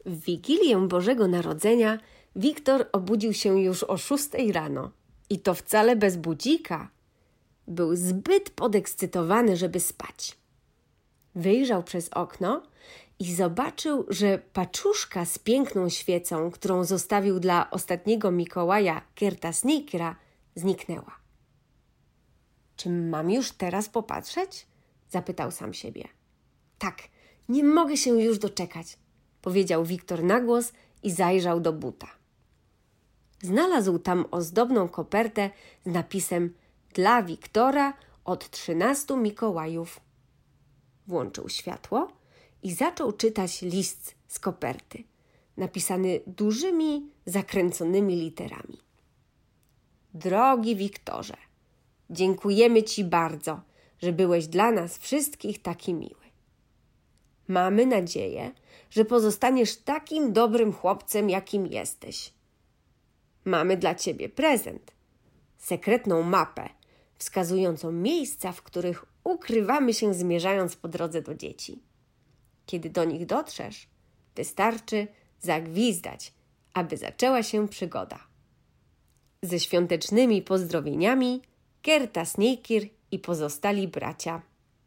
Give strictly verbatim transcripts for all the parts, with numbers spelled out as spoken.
W Wigilię Bożego Narodzenia Wiktor obudził się już o szóstej rano i to wcale bez budzika. Był zbyt podekscytowany, żeby spać. Wyjrzał przez okno i zobaczył, że paczuszka z piękną świecą, którą zostawił dla ostatniego Mikołaja Kerta Snickera, zniknęła. Czy mam już teraz popatrzeć? Zapytał sam siebie. Tak, nie mogę się już doczekać, powiedział Wiktor na głos i zajrzał do buta. Znalazł tam ozdobną kopertę z napisem dla Wiktora od trzynastu Mikołajów. Włączył światło i zaczął czytać list z koperty, napisany dużymi, zakręconymi literami. Drogi Wiktorze, dziękujemy Ci bardzo, że byłeś dla nas wszystkich taki miły. Mamy nadzieję, że pozostaniesz takim dobrym chłopcem, jakim jesteś. Mamy dla Ciebie prezent, sekretną mapę wskazującą miejsca, w których ukrywamy się zmierzając po drodze do dzieci. Kiedy do nich dotrzesz, wystarczy zagwizdać, aby zaczęła się przygoda. Ze świątecznymi pozdrowieniami Kerta Snicker i pozostali bracia.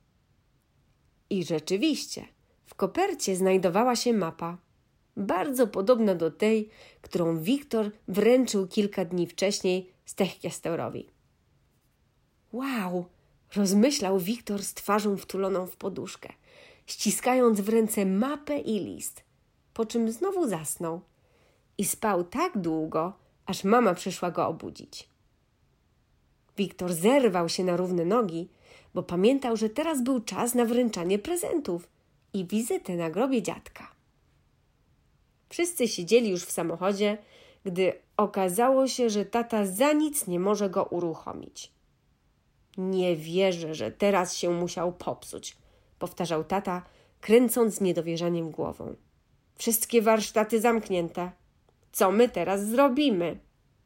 I rzeczywiście, w kopercie znajdowała się mapa, bardzo podobna do tej, którą Wiktor wręczył kilka dni wcześniej Stechkiasterowi. Wow! Rozmyślał Wiktor z twarzą wtuloną w poduszkę, ściskając w ręce mapę i list, po czym znowu zasnął i spał tak długo, aż mama przyszła go obudzić. Wiktor zerwał się na równe nogi, bo pamiętał, że teraz był czas na wręczanie prezentów i wizytę na grobie dziadka. Wszyscy siedzieli już w samochodzie, gdy okazało się, że tata za nic nie może go uruchomić. Nie wierzę, że teraz się musiał popsuć, powtarzał tata, kręcąc z niedowierzaniem głową. Wszystkie warsztaty zamknięte. Co my teraz zrobimy?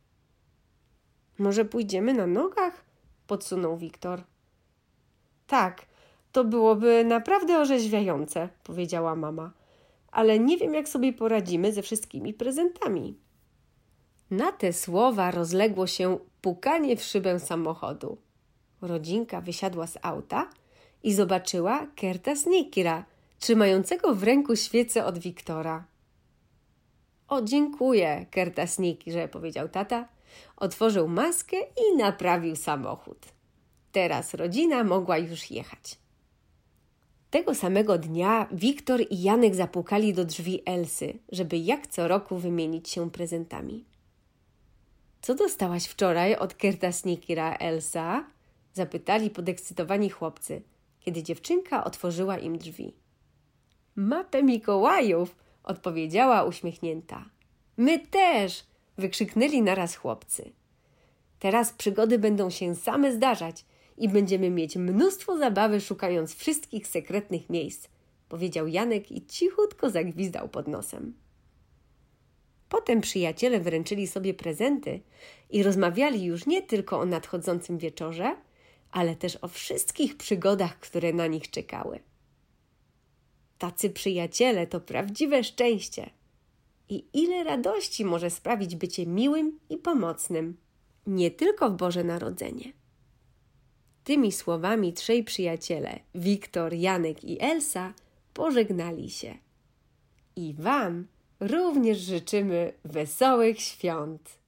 Może pójdziemy na nogach? Podsunął Wiktor. Tak, to byłoby naprawdę orzeźwiające, powiedziała mama, ale nie wiem, jak sobie poradzimy ze wszystkimi prezentami. Na te słowa rozległo się pukanie w szybę samochodu. Rodzinka wysiadła z auta i zobaczyła Kerta Snickera, trzymającego w ręku świecę od Wiktora. O, dziękuję, Kerta Snickerze, powiedział tata, otworzył maskę i naprawił samochód. Teraz rodzina mogła już jechać. Tego samego dnia Wiktor i Janek zapukali do drzwi Elsy, żeby jak co roku wymienić się prezentami. Co dostałaś wczoraj od Kerta Snickera, Elsa? Zapytali podekscytowani chłopcy, kiedy dziewczynka otworzyła im drzwi. Mapę Mikołajów, odpowiedziała uśmiechnięta. My też, wykrzyknęli naraz chłopcy. Teraz przygody będą się same zdarzać i będziemy mieć mnóstwo zabawy szukając wszystkich sekretnych miejsc, powiedział Janek i cichutko zagwizdał pod nosem. Potem przyjaciele wręczyli sobie prezenty i rozmawiali już nie tylko o nadchodzącym wieczorze, ale też o wszystkich przygodach, które na nich czekały. Tacy przyjaciele to prawdziwe szczęście. I ile radości może sprawić bycie miłym i pomocnym, nie tylko w Boże Narodzenie. Tymi słowami trzej przyjaciele, Wiktor, Janek i Elsa, pożegnali się. I Wam również życzymy wesołych świąt.